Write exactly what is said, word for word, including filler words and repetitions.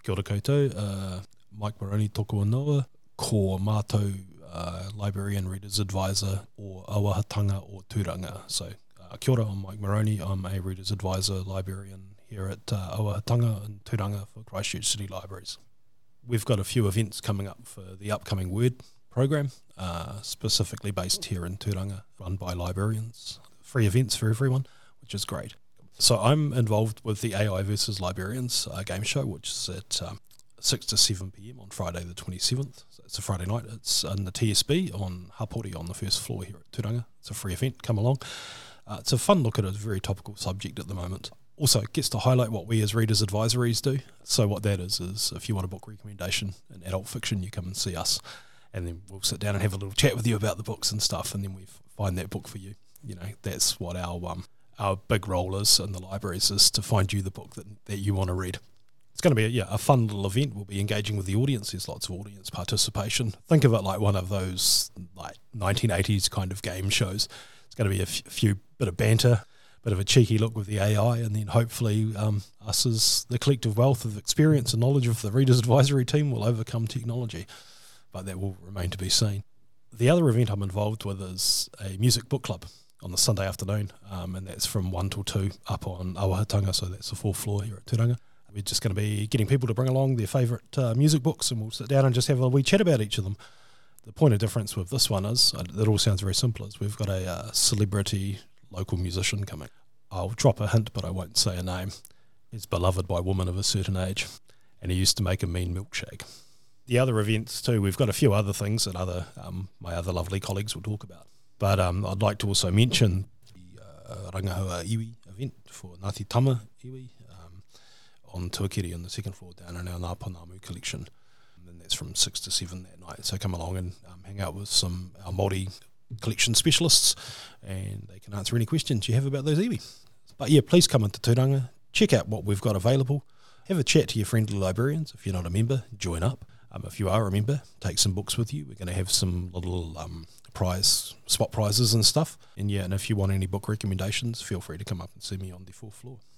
Kia ora koutou, uh, Mike Moroni toko anoa, ko mātou uh, librarian readers advisor or auahatanga or tūranga. So uh, kia ora, I'm Mike Moroni, I'm a readers advisor librarian here at uh, Auahatanga and Tūranga for Christchurch City Libraries. We've got a few events coming up for the upcoming Word program, uh, specifically based here in Tūranga, run by librarians. Free events for everyone, which is great. So I'm involved with the A I versus Librarians uh, game show, which is at um, six to seven p.m. on Friday the twenty-seventh. So it's a Friday night. It's in the T S B on Hapori on the first floor here at Tūranga. It's a free event. Come along. Uh, it's a fun look at a very topical subject at the moment. Also, it gets to highlight what we as readers advisories do. So what that is, is if you want a book recommendation in adult fiction, you come and see us. And then we'll sit down and have a little chat with you about the books and stuff, and then we find that book for you. You know, that's what our um, our big role is in the libraries, is to find you the book that, that you want to read. It's going to be a, yeah, a fun little event. We'll be engaging with the audience. There's lots of audience participation. Think of it like one of those like nineteen eighties kind of game shows. It's going to be a f- few bit of banter, bit of a cheeky look with the A I, and then hopefully um, us as the collective wealth of experience and knowledge of the Readers Advisory team will overcome technology. But that will remain to be seen. The other event I'm involved with is a music book club on the Sunday afternoon, um, and that's from one till two up on Auahatanga, so that's the fourth floor here at Tūranga. We're just going to be getting people to bring along their favourite uh, music books, and we'll sit down and just have a wee chat about each of them. The point of difference with this one is, uh, it all sounds very simple, is we've got a uh, celebrity local musician coming. I'll drop a hint, but I won't say a name. He's beloved by women of a certain age, and he used to make a mean milkshake. The other events too, we've got a few other things that other um, my other lovely colleagues will talk about. But um, I'd like to also mention the uh, Rangahua Iwi event for Ngāti Tama Iwi um, on Tuakiri on the second floor down in our Ngāpanamu collection. And that's from six to seven that night. So come along and um, hang out with some our Māori collection specialists, and they can answer any questions you have about those iwi. But yeah, please come into Tūranga, check out what we've got available, have a chat to your friendly librarians. If you're not a member, join up. Um, if you are a member, take some books with you. We're going to have some little um, prize, spot prizes and stuff. And yeah, and if you want any book recommendations, feel free to come up and see me on the fourth floor.